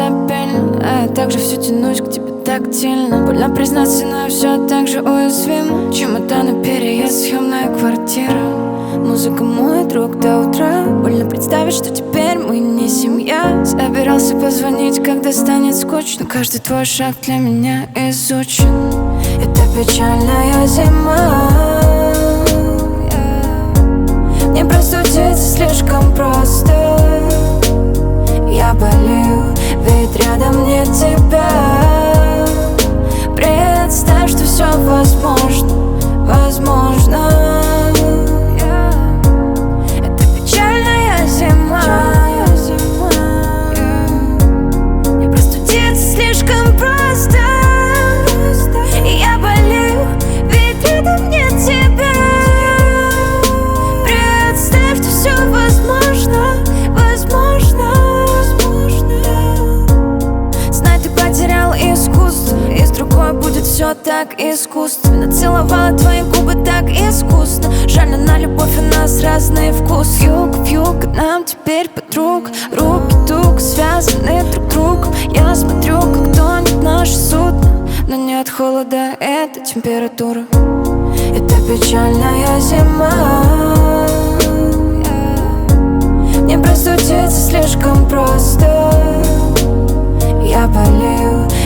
стабильно, а я также все тянусь к тебе тактильно. Больно признаться, но я все так же уязвима. Чемоданы, переезд, съемная квартира. Музыка мой друг до утра. Больно представить, что теперь мы не семья. Собирался позвонить, когда станет скучно. Каждый твой шаг для меня изучен. Это печальная зима. Мне простудиться слишком просто. Я болею, ведь рядом нет тебя. Представь, что все возможно, возможно. Это печальная зима. Мне простудиться слишком просто. Я болею, ведь рядом нет тебя. Представь, что все возможно, возможно. Знай, ты потерял искусство, и с другой будет все так искусственно. Целовала твои губы так искусно. Жаль, на любовь у нас разный вкус. Юг в юг, а нам теперь подруг. Руки туго связаны друг другом. Я смотрю, как тонет наше судно, но нет холода, это температура. Это печальная зима. Мне простудиться слишком просто. Я болею,